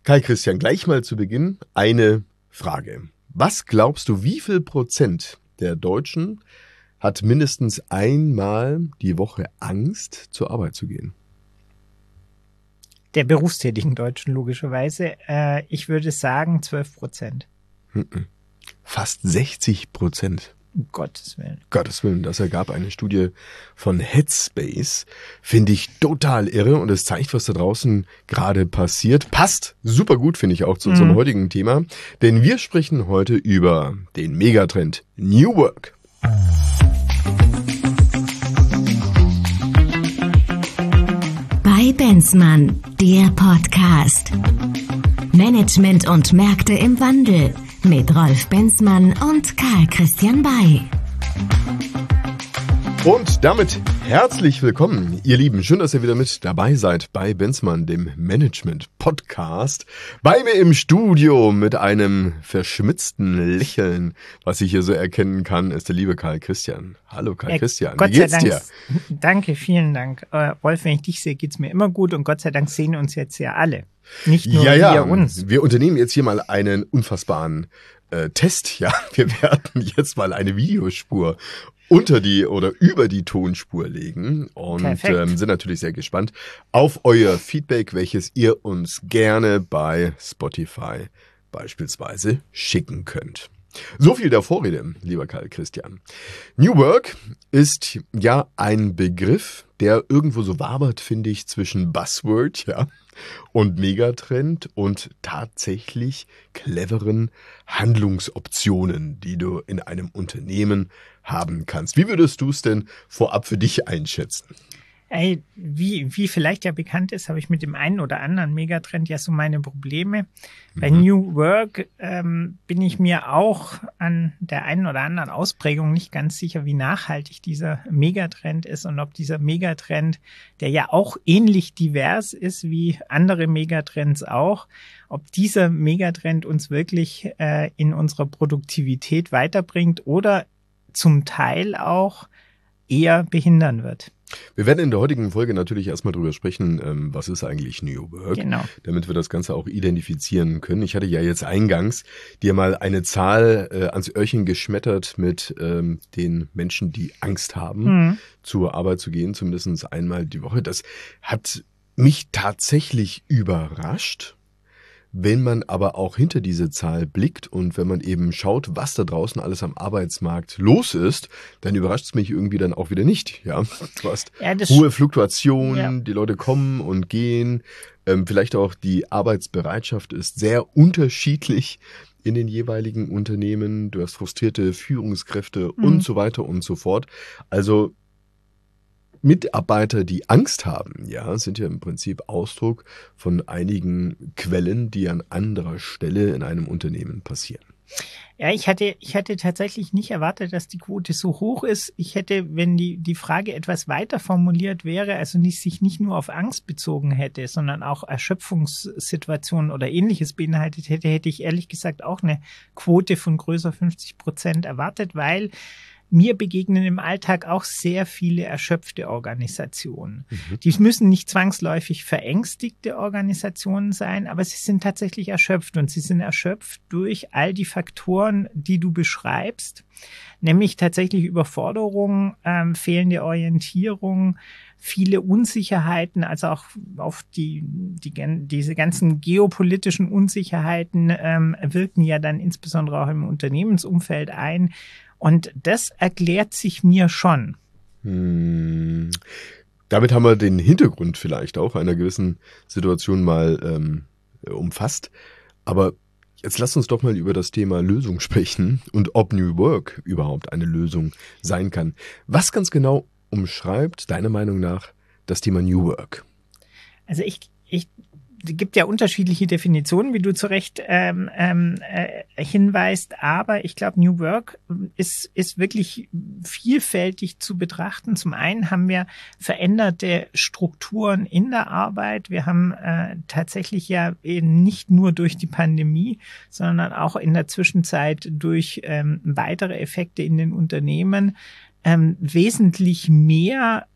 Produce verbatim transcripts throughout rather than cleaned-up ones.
Kai Christian, gleich mal zu Beginn eine Frage. Was glaubst du, wie viel Prozent der Deutschen hat mindestens einmal die Woche Angst, zur Arbeit zu gehen? Der berufstätigen Deutschen logischerweise. Äh, ich würde sagen zwölf Prozent. Fast sechzig Prozent. Um Gottes Willen. Gottes Willen, das ergab eine Studie von Headspace. Finde ich total irre und es zeigt, was da draußen gerade passiert. Passt super gut, finde ich, auch zu unserem mhm. heutigen Thema. Denn wir sprechen heute über den Megatrend New Work. Bei Benzmann, der Podcast. Management und Märkte im Wandel. Mit Rolf Benzmann und Karl Christian Bay. Und damit herzlich willkommen, ihr Lieben. Schön, dass ihr wieder mit dabei seid bei Benzmann, dem Management-Podcast. Bei mir im Studio mit einem verschmitzten Lächeln, was ich hier so erkennen kann, ist der liebe Karl Christian. Hallo Karl Christian, Gott wie geht's sei Dank, dir? Danke, vielen Dank. Äh, Rolf, wenn ich dich sehe, geht's mir immer gut und Gott sei Dank sehen uns jetzt ja alle. Nicht nur ja, ja. wir uns. Wir unternehmen jetzt hier mal einen unfassbaren äh, Test. Ja, wir werden jetzt mal eine Videospur unter die oder über die Tonspur legen und ähm, sind natürlich sehr gespannt auf euer Feedback, welches ihr uns gerne bei Spotify beispielsweise schicken könnt. So viel der Vorrede, lieber Karl Christian. New Work ist ja ein Begriff, der irgendwo so wabert, finde ich, zwischen Buzzword, ja, und Megatrend und tatsächlich cleveren Handlungsoptionen, die du in einem Unternehmen haben kannst. Wie würdest du es denn vorab für dich einschätzen? Ey, wie, wie vielleicht ja bekannt ist, habe ich mit dem einen oder anderen Megatrend ja so meine Probleme. Mhm. Bei New Work ähm, bin ich mir auch an der einen oder anderen Ausprägung nicht ganz sicher, wie nachhaltig dieser Megatrend ist und ob dieser Megatrend, der ja auch ähnlich divers ist wie andere Megatrends auch, ob dieser Megatrend uns wirklich äh, in unserer Produktivität weiterbringt oder zum Teil auch eher behindern wird. Wir werden in der heutigen Folge natürlich erstmal drüber sprechen, was ist eigentlich New Work, genau, damit wir das Ganze auch identifizieren können. Ich hatte ja jetzt eingangs dir mal eine Zahl äh, ans Öhrchen geschmettert mit ähm, den Menschen, die Angst haben, mhm. zur Arbeit zu gehen, zumindest einmal die Woche. Das hat mich tatsächlich überrascht. Wenn man aber auch hinter diese Zahl blickt und wenn man eben schaut, was da draußen alles am Arbeitsmarkt los ist, dann überrascht es mich irgendwie dann auch wieder nicht. Ja, du hast ja, hohe Fluktuationen, ja. Die Leute kommen und gehen. Ähm, vielleicht auch die Arbeitsbereitschaft ist sehr unterschiedlich in den jeweiligen Unternehmen. Du hast frustrierte Führungskräfte mhm. und so weiter und so fort. Also Mitarbeiter, die Angst haben, ja, sind ja im Prinzip Ausdruck von einigen Quellen, die an anderer Stelle in einem Unternehmen passieren. Ja, ich hatte, ich hatte tatsächlich nicht erwartet, dass die Quote so hoch ist. Ich hätte, wenn die, die Frage etwas weiter formuliert wäre, also nicht, sich nicht nur auf Angst bezogen hätte, sondern auch Erschöpfungssituationen oder Ähnliches beinhaltet hätte, hätte ich ehrlich gesagt auch eine Quote von größer fünfzig Prozent erwartet, weil mir begegnen im Alltag auch sehr viele erschöpfte Organisationen. Mhm. Die müssen nicht zwangsläufig verängstigte Organisationen sein, aber sie sind tatsächlich erschöpft und sie sind erschöpft durch all die Faktoren, die du beschreibst, nämlich tatsächlich Überforderung, ähm, fehlende Orientierung, viele Unsicherheiten, also auch auf die, die diese ganzen geopolitischen Unsicherheiten ähm, wirken ja dann insbesondere auch im Unternehmensumfeld ein. Und das erklärt sich mir schon. Hm. Damit haben wir den Hintergrund vielleicht auch einer gewissen Situation mal ähm, umfasst. Aber jetzt lasst uns doch mal über das Thema Lösung sprechen und ob New Work überhaupt eine Lösung sein kann. Was ganz genau umschreibt deiner Meinung nach das Thema New Work? Also ich, ich Es gibt ja unterschiedliche Definitionen, wie du zu Recht ähm, ähm, äh, hinweist, aber ich glaube, New Work ist, ist wirklich vielfältig zu betrachten. Zum einen haben wir veränderte Strukturen in der Arbeit. Wir haben äh, tatsächlich ja eben nicht nur durch die Pandemie, sondern auch in der Zwischenzeit durch ähm, weitere Effekte in den Unternehmen ähm, wesentlich mehr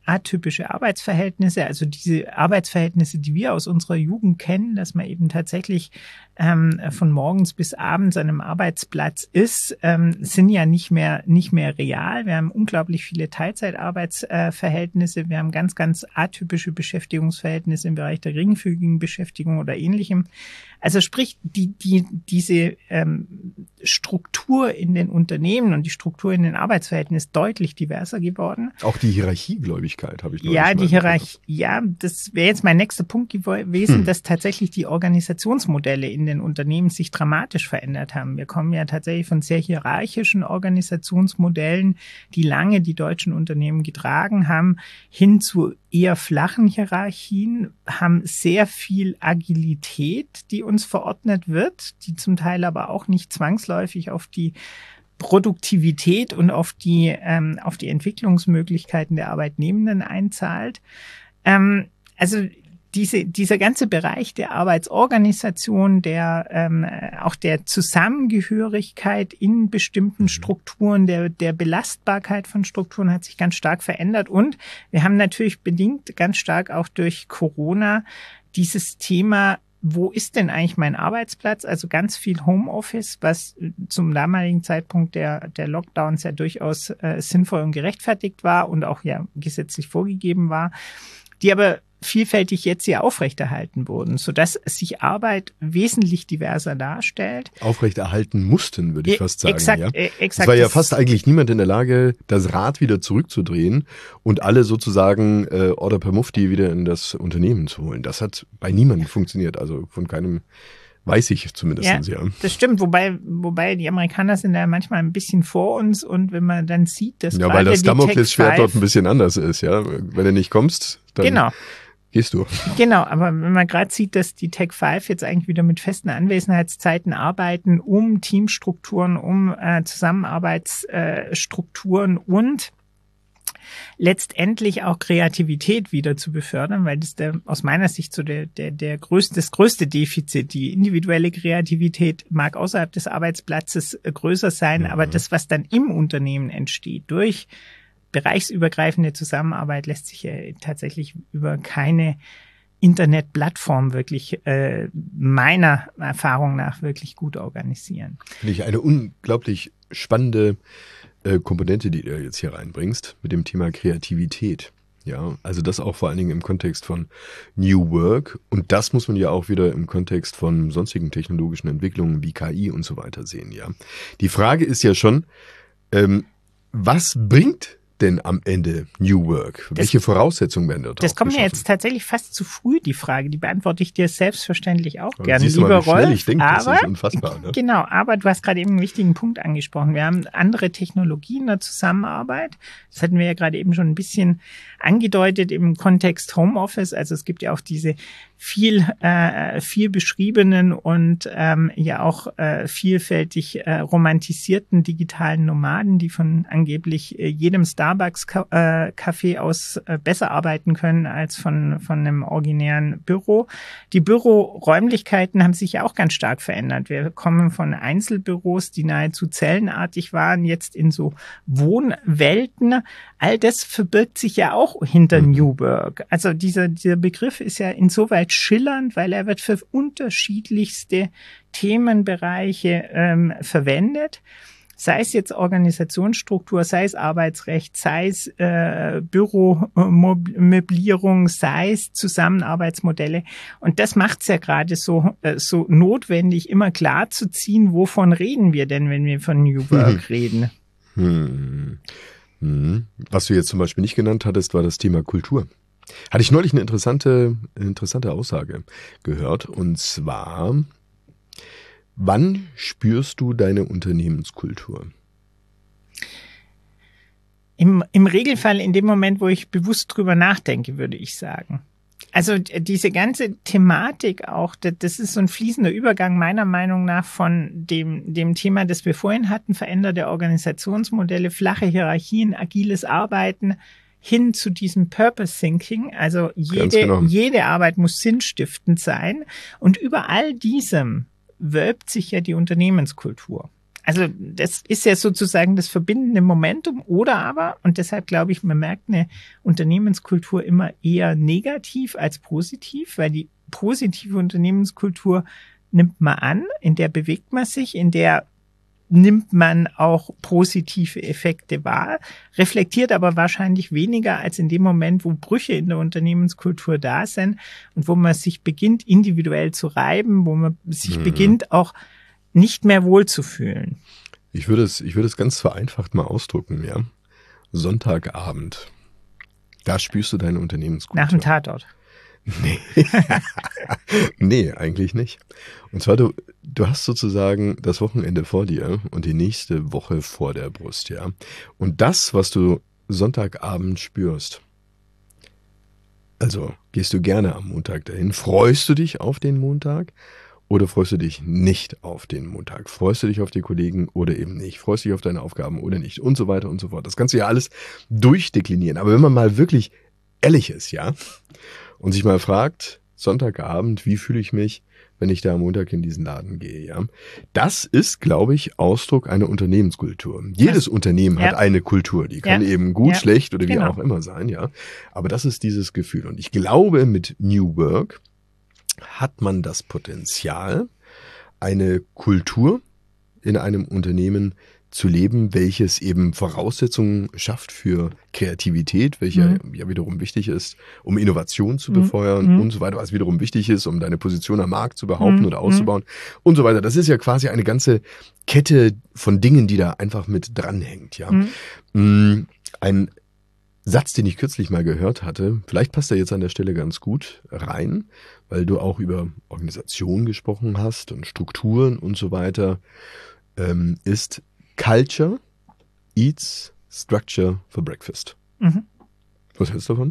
atypische Arbeitsverhältnisse, also diese Arbeitsverhältnisse, die wir aus unserer Jugend kennen, dass man eben tatsächlich ähm, von morgens bis abends an einem Arbeitsplatz ist, ähm, sind ja nicht mehr nicht mehr real. Wir haben unglaublich viele Teilzeitarbeitsverhältnisse. Äh, wir haben ganz, ganz atypische Beschäftigungsverhältnisse im Bereich der geringfügigen Beschäftigung oder Ähnlichem. Also sprich, die, die, diese ähm, Struktur in den Unternehmen und die Struktur in den Arbeitsverhältnissen ist deutlich diverser geworden. Auch die Hierarchiegläubigkeit habe ich noch Ja, nicht die Hierarchie, ja, das wäre jetzt mein nächster Punkt gewesen, hm. dass tatsächlich die Organisationsmodelle in den Unternehmen sich dramatisch verändert haben. Wir kommen ja tatsächlich von sehr hierarchischen Organisationsmodellen, die lange die deutschen Unternehmen getragen haben, hin zu eher flachen Hierarchien, haben sehr viel Agilität, die uns verordnet wird, die zum Teil aber auch nicht zwangsläufig auf die Produktivität und auf die ähm, auf die Entwicklungsmöglichkeiten der Arbeitnehmenden einzahlt. Ähm, also diese dieser ganze Bereich der Arbeitsorganisation, der ähm, auch der Zusammengehörigkeit in bestimmten Strukturen, der der Belastbarkeit von Strukturen hat sich ganz stark verändert. Und wir haben natürlich bedingt ganz stark auch durch Corona dieses Thema: Wo ist denn eigentlich mein Arbeitsplatz? Also ganz viel Homeoffice, was zum damaligen Zeitpunkt der, der Lockdowns ja durchaus äh, sinnvoll und gerechtfertigt war und auch ja gesetzlich vorgegeben war, die aber vielfältig jetzt hier aufrechterhalten wurden, sodass sich Arbeit wesentlich diverser darstellt. Aufrechterhalten mussten, würde ich fast sagen. Exakt, ja? äh, exakt. Es war ja fast eigentlich niemand in der Lage, das Rad wieder zurückzudrehen und alle sozusagen äh, Order per Mufti wieder in das Unternehmen zu holen. Das hat bei niemandem funktioniert, also von keinem, weiß ich zumindest. Ja, ja, das stimmt, wobei, wobei die Amerikaner sind da manchmal ein bisschen vor uns und wenn man dann sieht, dass ja, weil das Damoklesschwert dort ein bisschen anders ist, ja. Wenn du nicht kommst, dann genau. gehst du. Genau, aber wenn man gerade sieht, dass die Tech fünf jetzt eigentlich wieder mit festen Anwesenheitszeiten arbeiten, um Teamstrukturen, um äh, Zusammenarbeitsstrukturen äh, und letztendlich auch Kreativität wieder zu befördern, weil das der, aus meiner Sicht so der, der, der größte, das größte Defizit, die individuelle Kreativität mag außerhalb des Arbeitsplatzes größer sein, mhm. aber das, was dann im Unternehmen entsteht, durch bereichsübergreifende Zusammenarbeit lässt sich ja tatsächlich über keine Internetplattform wirklich äh, meiner Erfahrung nach wirklich gut organisieren. Finde ich eine unglaublich spannende äh, Komponente, die du jetzt hier reinbringst mit dem Thema Kreativität. Ja, also das auch vor allen Dingen im Kontext von New Work und das muss man ja auch wieder im Kontext von sonstigen technologischen Entwicklungen wie K I und so weiter sehen. Ja, die Frage ist ja schon, ähm, was bringt denn am Ende New Work? Das, Welche Voraussetzungen werden dort? Das kommt mir jetzt tatsächlich fast zu früh, die Frage. Die beantworte ich dir selbstverständlich auch gerne, lieber mal, wie Rolf. Schnell ich denke, aber, das ist unfassbar. Ne? Genau, aber du hast gerade eben einen wichtigen Punkt angesprochen. Wir haben andere Technologien der Zusammenarbeit. Das hatten wir ja gerade eben schon ein bisschen angedeutet im Kontext Homeoffice. Also es gibt ja auch diese viel äh, viel beschriebenen und ähm, ja auch äh, vielfältig äh, romantisierten digitalen Nomaden, die von angeblich äh, jedem Starbucks-Café aus äh, besser arbeiten können als von von einem originären Büro. Die Büroräumlichkeiten haben sich ja auch ganz stark verändert. Wir kommen von Einzelbüros, die nahezu zellenartig waren, jetzt in so Wohnwelten. All das verbirgt sich ja auch hinter mhm. New Work. Also dieser dieser Begriff ist ja insoweit schillernd, weil er wird für unterschiedlichste Themenbereiche ähm, verwendet. Sei es jetzt Organisationsstruktur, sei es Arbeitsrecht, sei es äh, Büromöblierung, sei es Zusammenarbeitsmodelle. Und das macht es ja gerade so äh, so notwendig, immer klar zu ziehen, wovon reden wir denn, wenn wir von New Work hm. reden. Hm. Hm. Was du jetzt zum Beispiel nicht genannt hattest, war das Thema Kultur. Hatte ich neulich eine interessante, interessante Aussage gehört. Und zwar, wann spürst du deine Unternehmenskultur? Im, im Regelfall in dem Moment, wo ich bewusst drüber nachdenke, würde ich sagen. Also diese ganze Thematik auch, das ist so ein fließender Übergang meiner Meinung nach von dem, dem Thema, das wir vorhin hatten, veränderte Organisationsmodelle, flache Hierarchien, agiles Arbeiten, hin zu diesem Purpose Thinking. Also jede, genau. jede Arbeit muss sinnstiftend sein. Und über all diesem wölbt sich ja die Unternehmenskultur. Also das ist ja sozusagen das verbindende Momentum oder aber, und deshalb glaube ich, man merkt eine Unternehmenskultur immer eher negativ als positiv, weil die positive Unternehmenskultur nimmt man an, in der bewegt man sich, in der nimmt man auch positive Effekte wahr, reflektiert aber wahrscheinlich weniger als in dem Moment, wo Brüche in der Unternehmenskultur da sind und wo man sich beginnt, individuell zu reiben, wo man sich mhm. beginnt, auch nicht mehr wohlzufühlen. Ich würde es, ich würde es ganz vereinfacht mal ausdrücken, ja. Sonntagabend. Da spürst du deine Unternehmenskultur. Nach dem Tatort. Nee. Nee, eigentlich nicht. Und zwar, du, du hast sozusagen das Wochenende vor dir und die nächste Woche vor der Brust, ja. Und das, was du Sonntagabend spürst, also gehst du gerne am Montag dahin, freust du dich auf den Montag? Oder freust du dich nicht auf den Montag? Freust du dich auf die Kollegen oder eben nicht? Freust du dich auf deine Aufgaben oder nicht? Und so weiter und so fort. Das kannst du ja alles durchdeklinieren. Aber wenn man mal wirklich ehrlich ist, ja, und sich mal fragt, Sonntagabend, wie fühle ich mich, wenn ich da am Montag in diesen Laden gehe, ja? Das ist, glaube ich, Ausdruck einer Unternehmenskultur. Jedes ja. Unternehmen hat ja. eine Kultur. Die kann ja. eben gut, ja. schlecht oder wie genau. auch immer sein, ja. Aber das ist dieses Gefühl. Und ich glaube, mit New Work hat man das Potenzial, eine Kultur in einem Unternehmen zu leben, welches eben Voraussetzungen schafft für Kreativität, welche mhm. ja wiederum wichtig ist, um Innovation zu befeuern mhm. und so weiter, was wiederum wichtig ist, um deine Position am Markt zu behaupten mhm. oder auszubauen und so weiter. Das ist ja quasi eine ganze Kette von Dingen, die da einfach mit dranhängt. Ja, mhm. Ein Satz, den ich kürzlich mal gehört hatte, vielleicht passt er jetzt an der Stelle ganz gut rein, weil du auch über Organisation gesprochen hast und Strukturen und so weiter, ähm, ist Culture eats structure for breakfast. Mhm. Was hältst du davon?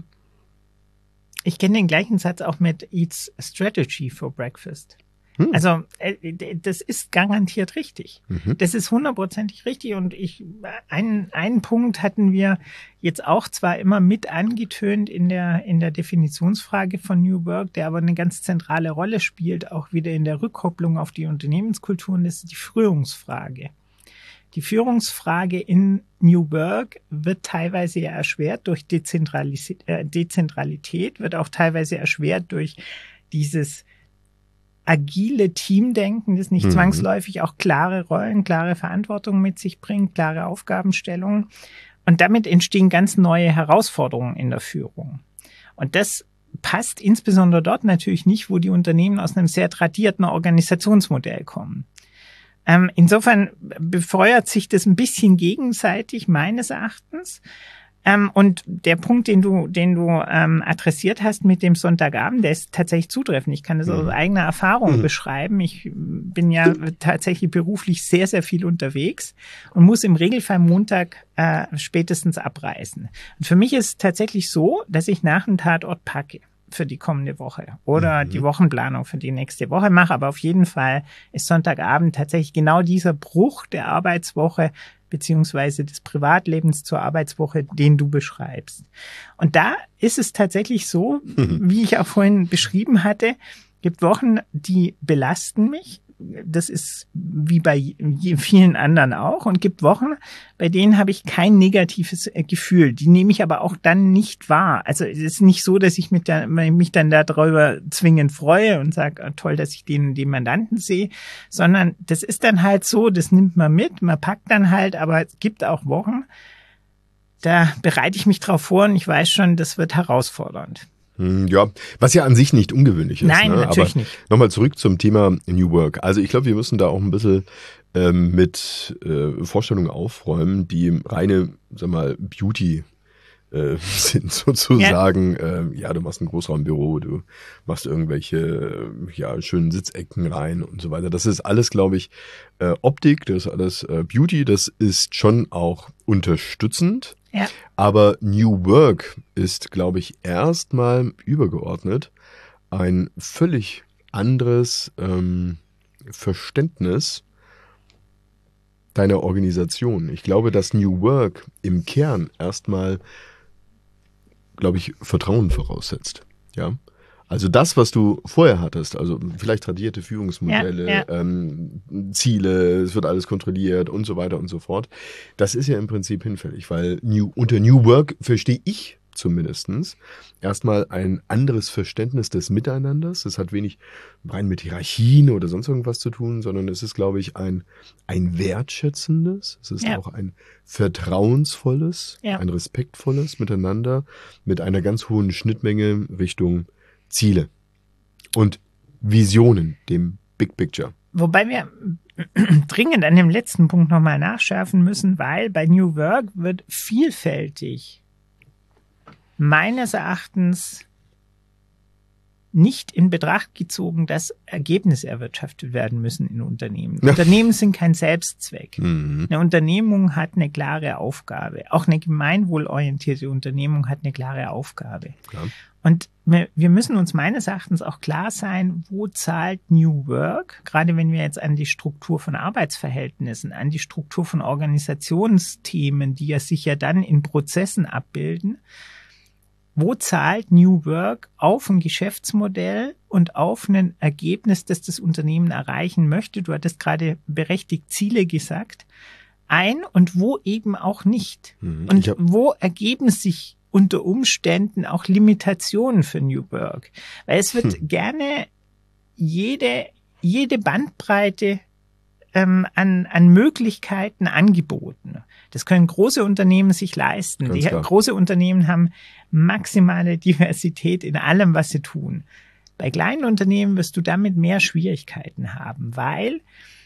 Ich kenne den gleichen Satz auch mit eats strategy for breakfast. Hm. Also das ist garantiert richtig. Mhm. Das ist hundertprozentig richtig. Und ich einen, einen Punkt hatten wir jetzt auch zwar immer mit angetönt in der, in der Definitionsfrage von New Work, der aber eine ganz zentrale Rolle spielt, auch wieder in der Rückkopplung auf die Unternehmenskultur, und das ist die Führungsfrage. Die Führungsfrage in New Work wird teilweise ja erschwert durch Dezentralis- äh, Dezentralität, wird auch teilweise erschwert durch dieses agile Teamdenken, das nicht mhm. zwangsläufig auch klare Rollen, klare Verantwortung mit sich bringt, klare Aufgabenstellungen. Und damit entstehen ganz neue Herausforderungen in der Führung. Und das passt insbesondere dort natürlich nicht, wo die Unternehmen aus einem sehr tradierten Organisationsmodell kommen. Ähm, insofern befeuert sich das ein bisschen gegenseitig meines Erachtens. Ähm, und der Punkt, den du, den du ähm, adressiert hast mit dem Sonntagabend, der ist tatsächlich zutreffend. Ich kann das mhm. aus eigener Erfahrung mhm. beschreiben. Ich bin ja tatsächlich beruflich sehr, sehr viel unterwegs und muss im Regelfall Montag äh, spätestens abreisen. Und für mich ist es tatsächlich so, dass ich nach dem Tatort packe für die kommende Woche oder mhm. die Wochenplanung für die nächste Woche mache. Aber auf jeden Fall ist Sonntagabend tatsächlich genau dieser Bruch der Arbeitswoche beziehungsweise des Privatlebens zur Arbeitswoche, den du beschreibst. Und da ist es tatsächlich so, mhm. wie ich auch vorhin beschrieben hatte, gibt Wochen, die belasten mich. Das ist wie bei vielen anderen auch. Und gibt Wochen, bei denen habe ich kein negatives Gefühl. Die nehme ich aber auch dann nicht wahr. Also es ist nicht so, dass ich mich dann, mich dann darüber zwingend freue und sage, toll, dass ich den, den Mandanten sehe, sondern das ist dann halt so, das nimmt man mit, man packt dann halt, aber es gibt auch Wochen, da bereite ich mich drauf vor und ich weiß schon, das wird herausfordernd. Ja, was ja an sich nicht ungewöhnlich ist. Nein, ne? natürlich Aber nicht. Nochmal zurück zum Thema New Work. Also ich glaube, wir müssen da auch ein bisschen ähm, mit äh, Vorstellungen aufräumen, die reine, sag mal, Beauty äh, sind sozusagen. Ja. Äh, ja, du machst ein Großraumbüro, du machst irgendwelche äh, ja schönen Sitzecken rein und so weiter. Das ist alles, glaube ich, äh, Optik, das ist alles äh, Beauty, das ist schon auch unterstützend. Ja. Aber New Work ist, glaube ich, erstmal übergeordnet ein völlig anderes ähm, Verständnis deiner Organisation. Ich glaube, dass New Work im Kern erstmal, glaube ich, Vertrauen voraussetzt. Ja, Also das, was du vorher hattest, also vielleicht tradierte Führungsmodelle, ja, ja. Ähm, Ziele, es wird alles kontrolliert und so weiter und so fort, das ist ja im Prinzip hinfällig, weil New, unter New Work verstehe ich zumindestens erstmal ein anderes Verständnis des Miteinanders. Es hat wenig rein mit Hierarchien oder sonst irgendwas zu tun, sondern es ist, glaube ich, ein, ein wertschätzendes, es ist ja. auch ein vertrauensvolles, ja. ein respektvolles Miteinander mit einer ganz hohen Schnittmenge Richtung Ziele und Visionen, dem Big Picture. Wobei wir dringend an dem letzten Punkt nochmal nachschärfen müssen, weil bei New Work wird vielfältig meines Erachtens nicht in Betracht gezogen, dass Ergebnisse erwirtschaftet werden müssen in Unternehmen. Ja. Unternehmen sind kein Selbstzweck. Mhm. Eine Unternehmung hat eine klare Aufgabe. Auch eine gemeinwohlorientierte Unternehmung hat eine klare Aufgabe. Ja. Und wir, wir müssen uns meines Erachtens auch klar sein, wo zahlt New Work, gerade wenn wir jetzt an die Struktur von Arbeitsverhältnissen, an die Struktur von Organisationsthemen, die ja sich ja dann in Prozessen abbilden, wo zahlt New Work auf ein Geschäftsmodell und auf ein Ergebnis, das das Unternehmen erreichen möchte? Du hattest gerade berechtigt Ziele gesagt. Ein und wo eben auch nicht. Mhm, und wo ergeben sich unter Umständen auch Limitationen für New Work? Weil es wird hm. gerne jede, jede Bandbreite ähm, an, an Möglichkeiten angeboten. Das können große Unternehmen sich leisten. Die große Unternehmen haben maximale Diversität in allem, was sie tun. Bei kleinen Unternehmen wirst du damit mehr Schwierigkeiten haben, weil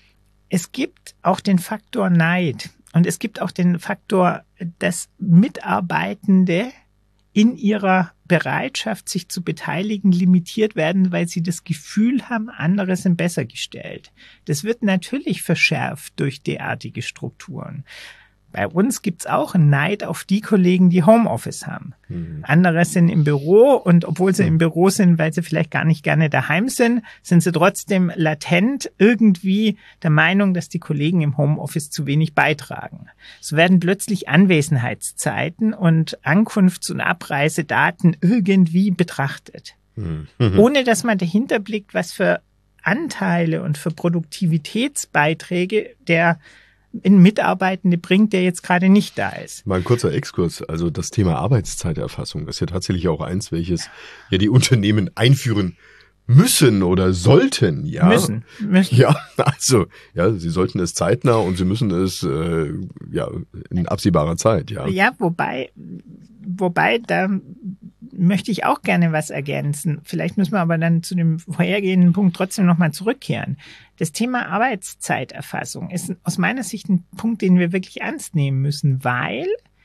es gibt auch den Faktor Neid und es gibt auch den Faktor, dass Mitarbeitende in ihrer Bereitschaft, sich zu beteiligen, limitiert werden, weil sie das Gefühl haben, andere sind besser gestellt. Das wird natürlich verschärft durch derartige Strukturen. Bei uns gibt's auch einen Neid auf die Kollegen, die Homeoffice haben. Mhm. Andere sind im Büro und obwohl sie mhm. im Büro sind, weil sie vielleicht gar nicht gerne daheim sind, sind sie trotzdem latent irgendwie der Meinung, dass die Kollegen im Homeoffice zu wenig beitragen. So werden plötzlich Anwesenheitszeiten und Ankunfts- und Abreisedaten irgendwie betrachtet. Mhm. Ohne dass man dahinter blickt, was für Anteile und für Produktivitätsbeiträge der in Mitarbeitende bringt, der jetzt gerade nicht da ist. Mal ein kurzer Exkurs. Also das Thema Arbeitszeiterfassung ist ja tatsächlich auch eins, welches ja die Unternehmen einführen müssen oder sollten. Ja, müssen. müssen. Ja, also ja, sie sollten es zeitnah und sie müssen es äh, ja in absehbarer Zeit. Ja, ja, wobei, wobei da möchte ich auch gerne was ergänzen. Vielleicht müssen wir aber dann zu dem vorhergehenden Punkt trotzdem nochmal zurückkehren. Das Thema Arbeitszeiterfassung ist aus meiner Sicht ein Punkt, den wir wirklich ernst nehmen müssen, weil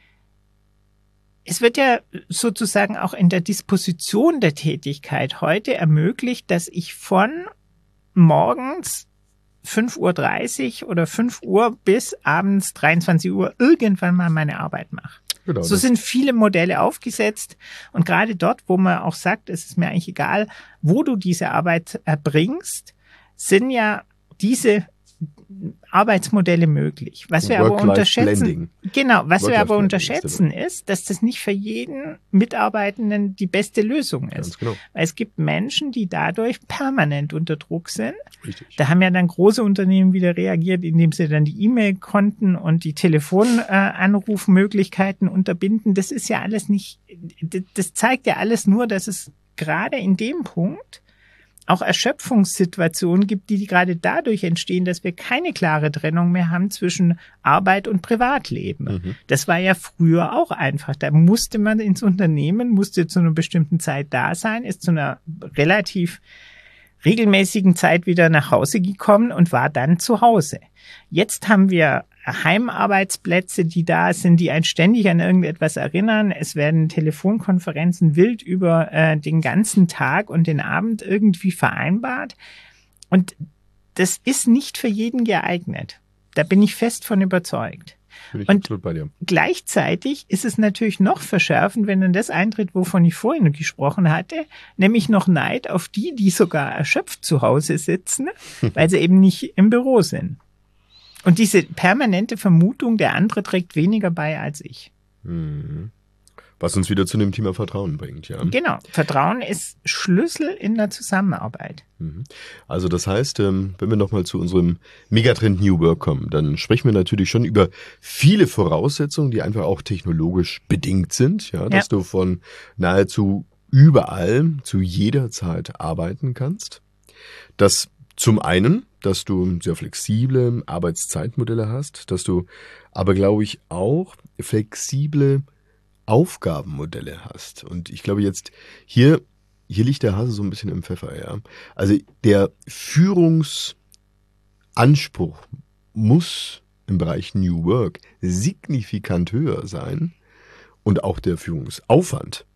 es wird ja sozusagen auch in der Disposition der Tätigkeit heute ermöglicht, dass ich von morgens fünf Uhr dreißig oder fünf Uhr bis abends dreiundzwanzig Uhr irgendwann mal meine Arbeit mache. Genau, so sind viele Modelle aufgesetzt und gerade dort, wo man auch sagt, es ist mir eigentlich egal, wo du diese Arbeit erbringst, sind ja diese Arbeitsmodelle möglich. Was wir aber unterschätzen, genau, was wir aber unterschätzen ist, dass das nicht für jeden Mitarbeitenden die beste Lösung ist. Genau. Weil es gibt Menschen, die dadurch permanent unter Druck sind. Richtig. Da haben ja dann große Unternehmen wieder reagiert, indem sie dann die E-Mail-Konten und die Telefonanrufmöglichkeiten unterbinden. Das ist ja alles nicht, das zeigt ja alles nur, dass es gerade in dem Punkt auch Erschöpfungssituationen gibt, die gerade dadurch entstehen, dass wir keine klare Trennung mehr haben zwischen Arbeit und Privatleben. Mhm. Das war ja früher auch einfach. Da musste man ins Unternehmen, musste zu einer bestimmten Zeit da sein, ist zu einer relativ regelmäßigen Zeit wieder nach Hause gekommen und war dann zu Hause. Jetzt haben wir Heimarbeitsplätze, die da sind, die einen ständig an irgendetwas erinnern. Es werden Telefonkonferenzen wild über äh, den ganzen Tag und den Abend irgendwie vereinbart. Und das ist nicht für jeden geeignet. Da bin ich fest von überzeugt. Bin ich und absolut bei dir. Gleichzeitig ist es natürlich noch verschärfend, wenn dann das eintritt, wovon ich vorhin gesprochen hatte, nämlich noch Neid auf die, die sogar erschöpft zu Hause sitzen, weil sie eben nicht im Büro sind. Und diese permanente Vermutung, der andere trägt weniger bei als ich. Mhm. Was uns wieder zu dem Thema Vertrauen bringt, ja. Genau. Vertrauen ist Schlüssel in der Zusammenarbeit. Also das heißt, wenn wir nochmal zu unserem Megatrend New Work kommen, dann sprechen wir natürlich schon über viele Voraussetzungen, die einfach auch technologisch bedingt sind, ja, dass ja. du von nahezu überall zu jeder Zeit arbeiten kannst. Das zum einen, dass du sehr flexible Arbeitszeitmodelle hast, dass du aber, glaube ich, auch flexible Aufgabenmodelle hast. Und ich glaube jetzt, hier, hier liegt der Hase so ein bisschen im Pfeffer, ja. Also der Führungsanspruch muss im Bereich New Work signifikant höher sein und auch der Führungsaufwand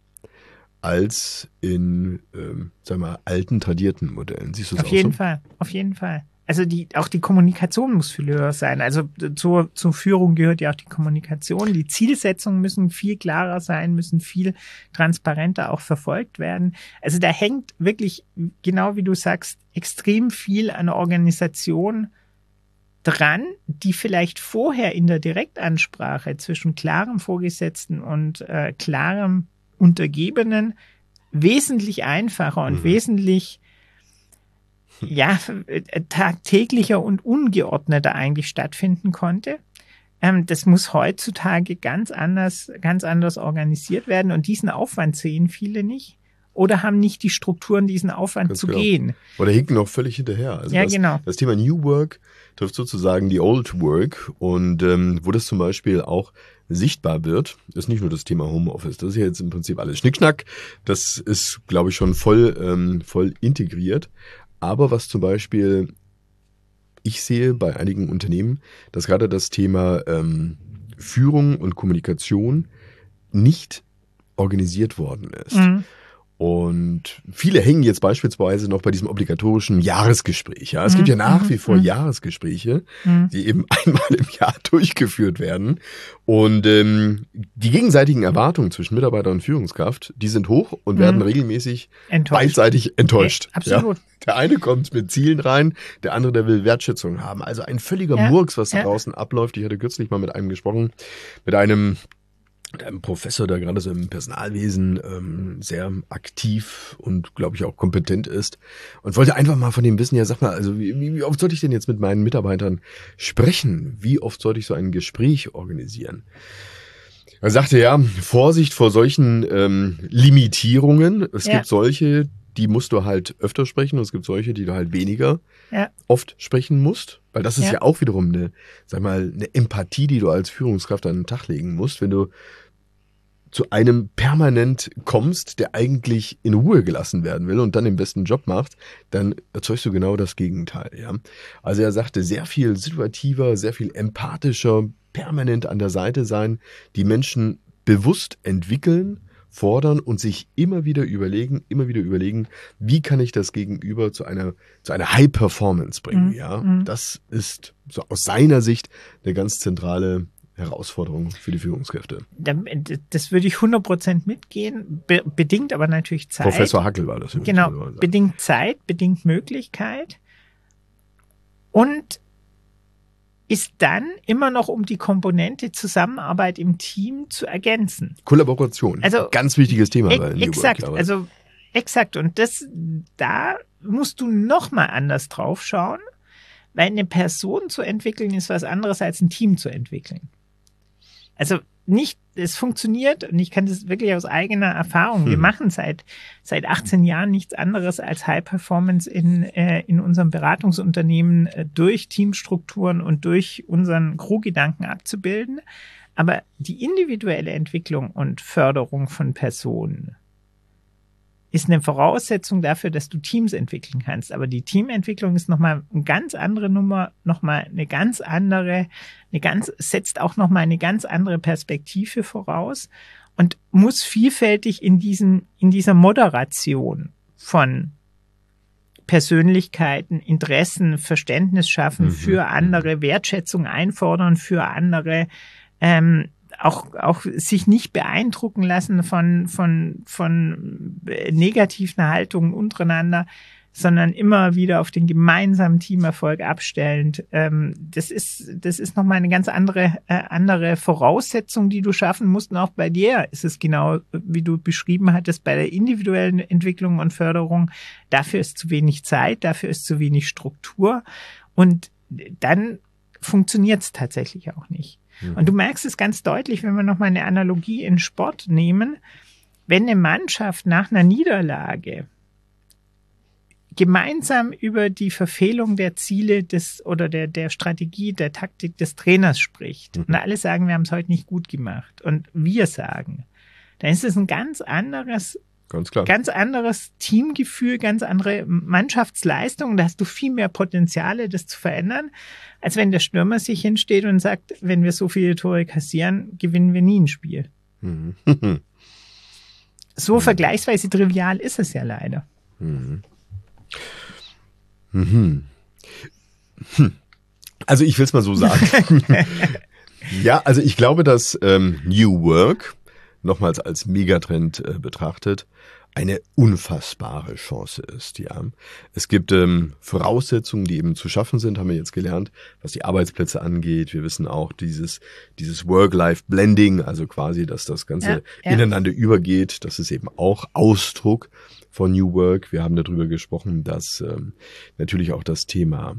als in, ähm, sagen wir mal, alten, tradierten Modellen. Siehst du das auch so? Auf jeden Fall, auf jeden Fall. Also die, auch die Kommunikation muss viel höher sein. Also zur, zur Führung gehört ja auch die Kommunikation. Die Zielsetzungen müssen viel klarer sein, müssen viel transparenter auch verfolgt werden. Also da hängt wirklich, genau wie du sagst, extrem viel an der Organisation dran, die vielleicht vorher in der Direktansprache zwischen klarem Vorgesetzten und äh, klarem Untergebenen wesentlich einfacher und mhm. wesentlich ja, tagtäglicher und ungeordneter eigentlich stattfinden konnte. Ähm, das muss heutzutage ganz anders, ganz anders organisiert werden und diesen Aufwand sehen viele nicht oder haben nicht die Strukturen, diesen Aufwand ganz zu genau. gehen. Oder hinken noch völlig hinterher. Also ja, das, genau. Das Thema New Work trifft sozusagen die Old Work und ähm, wo das zum Beispiel auch sichtbar wird, ist nicht nur das Thema Homeoffice. Das ist ja jetzt im Prinzip alles Schnickschnack. Das ist, glaube ich, schon voll, ähm, voll integriert. Aber was zum Beispiel ich sehe bei einigen Unternehmen, dass gerade das Thema ähm, Führung und Kommunikation nicht organisiert worden ist. Mhm. Und viele hängen jetzt beispielsweise noch bei diesem obligatorischen Jahresgespräch. Ja, es mhm. gibt ja nach wie vor mhm. Jahresgespräche, mhm. die eben einmal im Jahr durchgeführt werden. Und ähm, die gegenseitigen Erwartungen zwischen Mitarbeiter und Führungskraft, die sind hoch und mhm. werden regelmäßig enttäuscht. beidseitig enttäuscht. Okay, absolut. Ja, der eine kommt mit Zielen rein, der andere, der will Wertschätzung haben. Also ein völliger ja. Murks, was da ja. draußen abläuft. Ich hatte kürzlich mal mit einem gesprochen, mit einem einem Professor, der gerade so im Personalwesen ähm, sehr aktiv und, glaube ich, auch kompetent ist und wollte einfach mal von dem wissen, ja, sag mal, also wie, wie oft sollte ich denn jetzt mit meinen Mitarbeitern sprechen? Wie oft sollte ich so ein Gespräch organisieren? Er sagte, ja, Vorsicht vor solchen ähm, Limitierungen. Es ja. gibt solche, die musst du halt öfter sprechen und es gibt solche, die du halt weniger ja. oft sprechen musst. Weil das ist ja. ja auch wiederum eine, sag mal, eine Empathie, die du als Führungskraft an den Tag legen musst, wenn du zu einem permanent kommst, der eigentlich in Ruhe gelassen werden will und dann den besten Job macht, dann erzeugst du genau das Gegenteil. Ja? Also er sagte, sehr viel situativer, sehr viel empathischer, permanent an der Seite sein, die Menschen bewusst entwickeln, fordern und sich immer wieder überlegen, immer wieder überlegen, wie kann ich das Gegenüber zu einer, zu einer High Performance bringen. Mhm. Ja, das ist so aus seiner Sicht eine ganz zentrale Herausforderung für die Führungskräfte. Das würde ich hundert Prozent mitgehen, be- bedingt aber natürlich Zeit. Professor Hackel war das. Genau, bedingt Zeit, bedingt Möglichkeit und ist dann immer noch um die Komponente Zusammenarbeit im Team zu ergänzen. Kollaboration, also, ganz wichtiges Thema. E- bei New exakt, Work, also exakt. Und das, da musst du noch mal anders drauf schauen, weil eine Person zu entwickeln ist was anderes als ein Team zu entwickeln. Also nicht, es funktioniert und ich kann das wirklich aus eigener Erfahrung. Wir hm. machen seit seit achtzehn Jahren nichts anderes als High Performance in äh, in unserem Beratungsunternehmen äh, durch Teamstrukturen und durch unseren Crew-Gedanken abzubilden. Aber die individuelle Entwicklung und Förderung von Personen ist eine Voraussetzung dafür, dass du Teams entwickeln kannst. Aber die Teamentwicklung ist nochmal eine ganz andere Nummer, nochmal eine ganz andere, eine ganz, setzt auch nochmal eine ganz andere Perspektive voraus und muss vielfältig in diesen, in dieser Moderation von Persönlichkeiten, Interessen, Verständnis schaffen, mhm. für andere, Wertschätzung einfordern, für andere, ähm, auch auch sich nicht beeindrucken lassen von von von negativen Haltungen untereinander, sondern immer wieder auf den gemeinsamen Teamerfolg abstellend. Ähm, das ist, das ist nochmal eine ganz andere, äh, andere Voraussetzung, die du schaffen musst. Und auch bei dir ist es genau, wie du beschrieben hattest, bei der individuellen Entwicklung und Förderung. Dafür ist zu wenig Zeit, dafür ist zu wenig Struktur. Und dann funktioniert es tatsächlich auch nicht. Mhm. Und du merkst es ganz deutlich, wenn wir nochmal eine Analogie in Sport nehmen. Wenn eine Mannschaft nach einer Niederlage gemeinsam über die Verfehlung der Ziele des oder der, der Strategie, der Taktik des Trainers spricht mhm. und alle sagen, wir haben es heute nicht gut gemacht und wir sagen, dann ist es ein ganz anderes, ganz klar. ganz anderes Teamgefühl, ganz andere Mannschaftsleistung. Da hast du viel mehr Potenziale, das zu verändern, als wenn der Stürmer sich hinsteht und sagt, wenn wir so viele Tore kassieren, gewinnen wir nie ein Spiel. Mhm. So mhm. vergleichsweise trivial ist es ja leider. Mhm. Mhm. Hm. Also ich will es mal so sagen. Ja, also ich glaube, dass ähm, New Work, nochmals als Megatrend äh, betrachtet, eine unfassbare Chance ist. Ja, es gibt ähm, Voraussetzungen, die eben zu schaffen sind, haben wir jetzt gelernt, was die Arbeitsplätze angeht. Wir wissen auch dieses dieses Work-Life-Blending, also quasi, dass das Ganze ja, ja. ineinander übergeht. Das ist eben auch Ausdruck von New Work. Wir haben darüber gesprochen, dass ähm, natürlich auch das Thema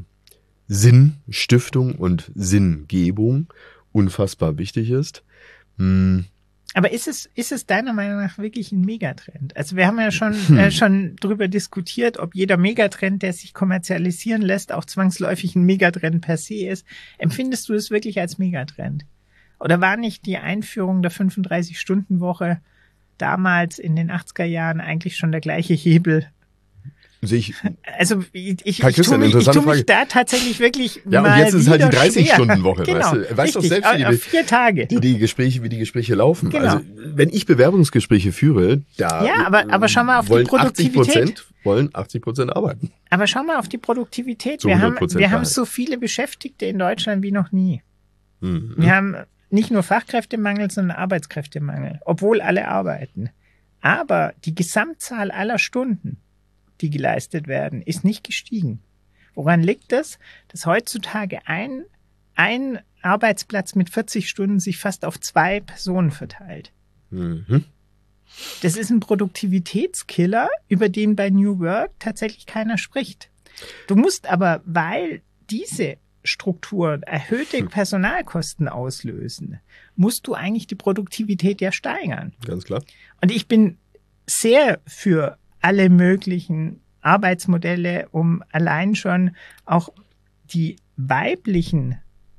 Sinnstiftung und Sinngebung unfassbar wichtig ist. Hm. Aber ist es, ist es deiner Meinung nach wirklich ein Megatrend? Also wir haben ja schon, hm. äh, schon drüber diskutiert, ob jeder Megatrend, der sich kommerzialisieren lässt, auch zwangsläufig ein Megatrend per se ist. Empfindest du es wirklich als Megatrend? Oder war nicht die Einführung der fünfunddreißig-Stunden-Woche damals in den achtziger Jahren eigentlich schon der gleiche Hebel? Ich, also ich, ich, ich tue mich, ich tu mich da tatsächlich wirklich ja, mal und jetzt ist halt die dreißig-Stunden-Woche, genau, weißt du? Weißt doch richtig, selbst, wie die, vier Tage. Die, die Gespräche, wie die Gespräche laufen. Genau. Also wenn ich Bewerbungsgespräche führe, da ja, aber, aber schau mal auf die Produktivität. achtzig Prozent wollen achtzig Prozent arbeiten. Aber schau mal auf die Produktivität. So wir haben, wir Wahrheit. haben so viele Beschäftigte in Deutschland wie noch nie. Mhm. Wir haben nicht nur Fachkräftemangel, sondern Arbeitskräftemangel, obwohl alle arbeiten. Aber die Gesamtzahl aller Stunden, die geleistet werden, ist nicht gestiegen. Woran liegt das? Dass heutzutage ein, ein Arbeitsplatz mit vierzig Stunden sich fast auf zwei Personen verteilt. Mhm. Das ist ein Produktivitätskiller, über den bei New Work tatsächlich keiner spricht. Du musst aber, weil diese Strukturen erhöhte Personalkosten auslösen, musst du eigentlich die Produktivität ja steigern. Ganz klar. Und ich bin sehr für alle möglichen Arbeitsmodelle, um allein schon auch die weiblichen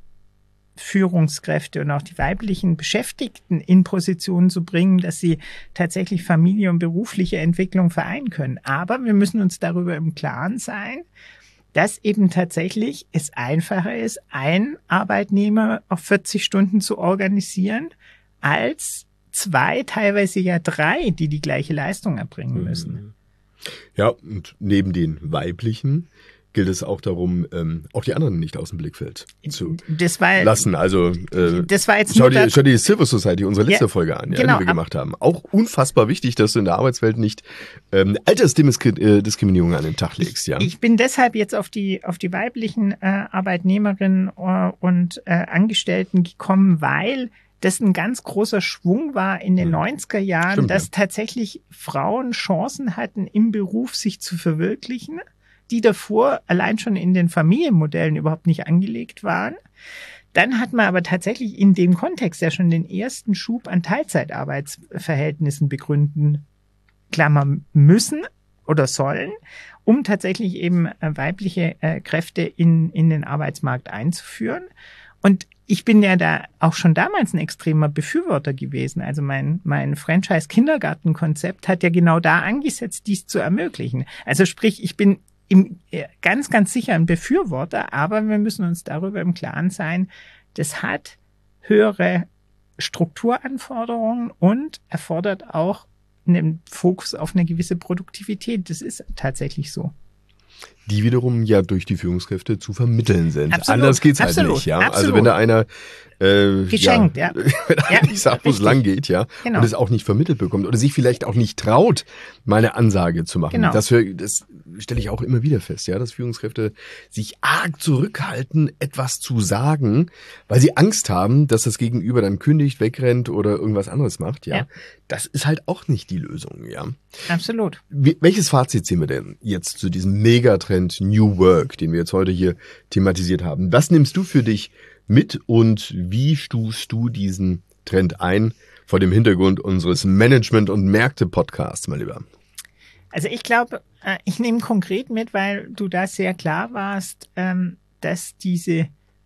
Führungskräfte und auch die weiblichen Beschäftigten in Positionen zu bringen, dass sie tatsächlich Familie und berufliche Entwicklung vereinen können. Aber wir müssen uns darüber im Klaren sein, dass eben tatsächlich es einfacher ist, einen Arbeitnehmer auf vierzig Stunden zu organisieren, als zwei, teilweise ja drei, die die gleiche Leistung erbringen müssen. Ja, und neben den weiblichen gilt es auch darum, ähm, auch die anderen nicht aus dem Blickfeld zu das war, lassen. Also äh, das war jetzt schau, nur dir, das, schau dir die Silver Society, unsere letzte ja, Folge an, ja, genau, die wir gemacht haben. Auch unfassbar wichtig, dass du in der Arbeitswelt nicht ähm, Altersdiskriminierung an den Tag legst. Ja. Ich, ich bin deshalb jetzt auf die auf die weiblichen äh, Arbeitnehmerinnen äh, und äh, Angestellten gekommen, weil das ein ganz großer Schwung war in den neunziger Jahren, Stimmt, dass ja. tatsächlich Frauen Chancen hatten, im Beruf sich zu verwirklichen, die davor allein schon in den Familienmodellen überhaupt nicht angelegt waren. Dann hat man aber tatsächlich in dem Kontext ja schon den ersten Schub an Teilzeitarbeitsverhältnissen begründen, Klammer, müssen oder sollen, um tatsächlich eben weibliche äh, Kräfte in, in den Arbeitsmarkt einzuführen. Und ich bin ja da auch schon damals ein extremer Befürworter gewesen. Also mein, mein Franchise-Kindergarten-Konzept hat ja genau da angesetzt, dies zu ermöglichen. Also sprich, ich bin im, ganz, ganz sicher ein Befürworter, aber wir müssen uns darüber im Klaren sein, das hat höhere Strukturanforderungen und erfordert auch einen Fokus auf eine gewisse Produktivität. Das ist tatsächlich so. Die wiederum ja durch die Führungskräfte zu vermitteln sind. Absolut, Anders geht's halt absolut, nicht, ja. absolut. Also wenn da einer äh, geschenkt, ja, ja. wenn einer ja, nicht sagt, wo es lang geht, ja, genau. und es auch nicht vermittelt bekommt oder sich vielleicht auch nicht traut, mal eine Ansage zu machen. Genau. Das, für, das stelle ich auch immer wieder fest, ja, dass Führungskräfte sich arg zurückhalten, etwas zu sagen, weil sie Angst haben, dass das Gegenüber dann kündigt, wegrennt oder irgendwas anderes macht, ja. ja. Das ist halt auch nicht die Lösung, ja. Absolut. Wie, welches Fazit ziehen wir denn jetzt zu diesem Megatrend New Work, den wir jetzt heute hier thematisiert haben? Was nimmst du für dich mit und wie stufst du diesen Trend ein vor dem Hintergrund unseres Management- und Märkte-Podcasts, mein Lieber? Also ich glaube, ich nehme konkret mit, weil du da sehr klar warst, dass diese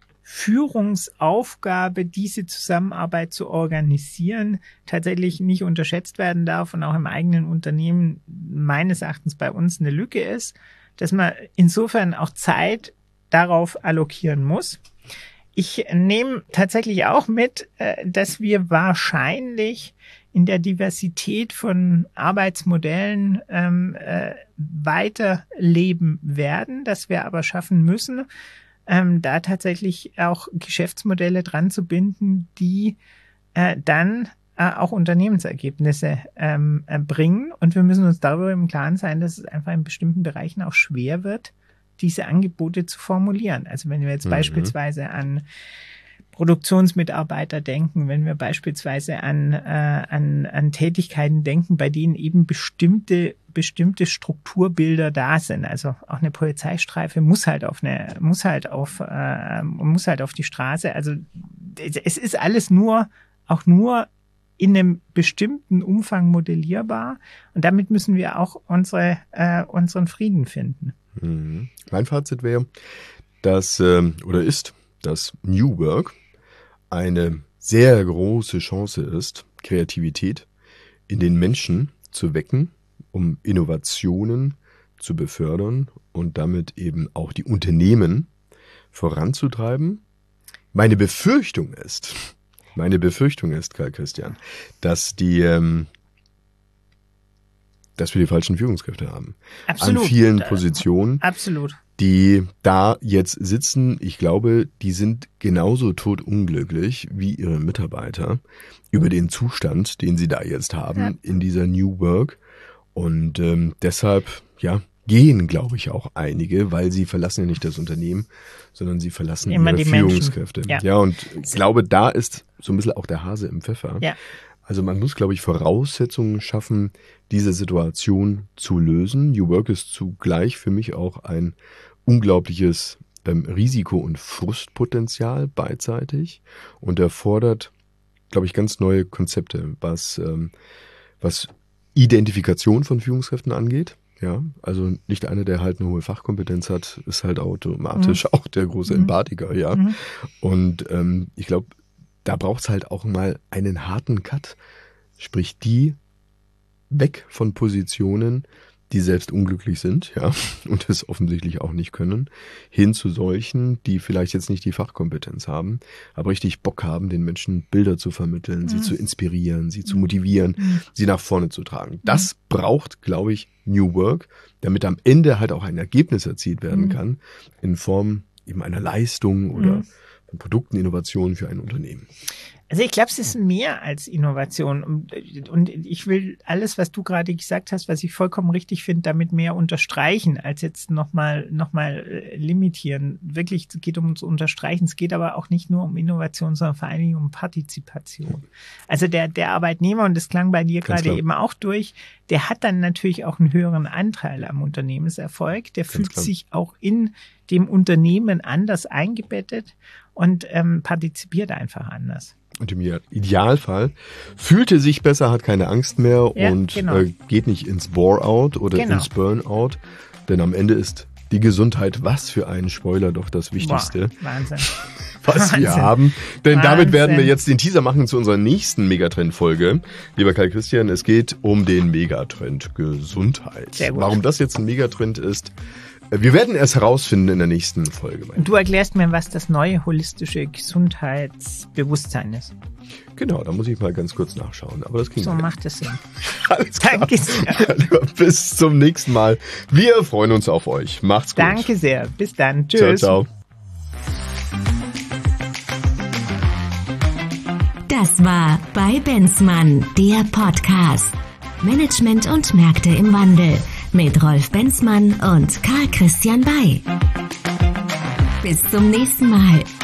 Führungsaufgabe, diese Zusammenarbeit zu organisieren, tatsächlich nicht unterschätzt werden darf und auch im eigenen Unternehmen meines Erachtens bei uns eine Lücke ist, dass man insofern auch Zeit darauf allokieren muss. Ich nehme tatsächlich auch mit, dass wir wahrscheinlich in der Diversität von Arbeitsmodellen ähm, äh, weiterleben werden, dass wir aber schaffen müssen, ähm, da tatsächlich auch Geschäftsmodelle dran zu binden, die äh, dann äh, auch Unternehmensergebnisse ähm, äh, bringen. Und wir müssen uns darüber im Klaren sein, dass es einfach in bestimmten Bereichen auch schwer wird, diese Angebote zu formulieren. Also wenn wir jetzt mhm. beispielsweise an Produktionsmitarbeiter denken, wenn wir beispielsweise an, äh, an, an Tätigkeiten denken, bei denen eben bestimmte, bestimmte Strukturbilder da sind. Also auch eine Polizeistreife muss halt auf eine, muss halt auf, äh, muss halt auf die Straße. Also es ist alles nur, auch nur in einem bestimmten Umfang modellierbar. Und damit müssen wir auch unsere, äh, unseren Frieden finden. Mhm. Mein Fazit wäre, dass, äh, oder ist, dass New Work eine sehr große Chance ist, Kreativität in den Menschen zu wecken, um Innovationen zu befördern und damit eben auch die Unternehmen voranzutreiben. Meine Befürchtung ist, meine Befürchtung ist, Karl Christian, dass die, ähm, dass wir die falschen Führungskräfte haben. Absolut. An vielen Positionen. Absolut. Die da jetzt sitzen, ich glaube, die sind genauso totunglücklich wie ihre Mitarbeiter über den Zustand, den sie da jetzt haben ja. in dieser New Work. Und ähm, deshalb, ja, gehen, glaube ich, auch einige, weil sie verlassen ja nicht das Unternehmen, sondern sie verlassen Immer ihre die Führungskräfte. Ja. ja, und ich glaube, da ist so ein bisschen auch der Hase im Pfeffer. Ja. Also man muss, glaube ich, Voraussetzungen schaffen, diese Situation zu lösen. New Work ist zugleich für mich auch ein unglaubliches ähm, Risiko- und Frustpotenzial beidseitig und erfordert, glaube ich, ganz neue Konzepte, was, ähm, was Identifikation von Führungskräften angeht. Ja, also nicht einer, der halt eine hohe Fachkompetenz hat, ist halt automatisch mhm. auch der große Empathiker, ja. Mhm. Und ähm, ich glaube, da braucht es halt auch mal einen harten Cut, sprich die weg von Positionen, die selbst unglücklich sind, ja, und es offensichtlich auch nicht können, hin zu solchen, die vielleicht jetzt nicht die Fachkompetenz haben, aber richtig Bock haben, den Menschen Bilder zu vermitteln, mhm. sie zu inspirieren, sie zu motivieren, mhm. sie nach vorne zu tragen. Das mhm. braucht, glaube ich, New Work, damit am Ende halt auch ein Ergebnis erzielt werden mhm. kann, in Form eben einer Leistung oder mhm. von Produkten, Innovationen für ein Unternehmen. Also ich glaube, es ist mehr als Innovation. Und ich will alles, was du gerade gesagt hast, was ich vollkommen richtig finde, damit mehr unterstreichen, als jetzt nochmal noch mal limitieren. Wirklich, es geht ums Unterstreichen. Es geht aber auch nicht nur um Innovation, sondern vor allen Dingen um Partizipation. Also der, der Arbeitnehmer, und das klang bei dir Ganz gerade klar. eben auch durch, der hat dann natürlich auch einen höheren Anteil am Unternehmenserfolg. Der Ganz fühlt klar. sich auch in dem Unternehmen anders eingebettet und ähm, partizipiert einfach anders. Und im Idealfall fühlt er sich besser, hat keine Angst mehr ja, und genau. äh, geht nicht ins Bore-out oder genau. ins Burnout. Denn am Ende ist die Gesundheit, was für ein Spoiler, doch das Wichtigste, Boah, Wahnsinn. was Wahnsinn. wir haben. Denn Wahnsinn. damit werden wir jetzt den Teaser machen zu unserer nächsten Megatrend-Folge. Lieber Karl Christian, es geht um den Megatrend Gesundheit. Sehr gut. Warum das jetzt ein Megatrend ist, wir werden es herausfinden in der nächsten Folge. Und du erklärst mir, was das neue holistische Gesundheitsbewusstsein ist. Genau, da muss ich mal ganz kurz nachschauen. Aber das so macht es Sinn. Alles klar. Danke sehr. Bis zum nächsten Mal. Wir freuen uns auf euch. Macht's gut. Danke sehr. Bis dann. Tschüss. Ciao, ciao. Das war bei Benzmann, der Podcast. Management und Märkte im Wandel. mit Rolf Benzmann und Karl Christian Bay. Bis zum nächsten Mal.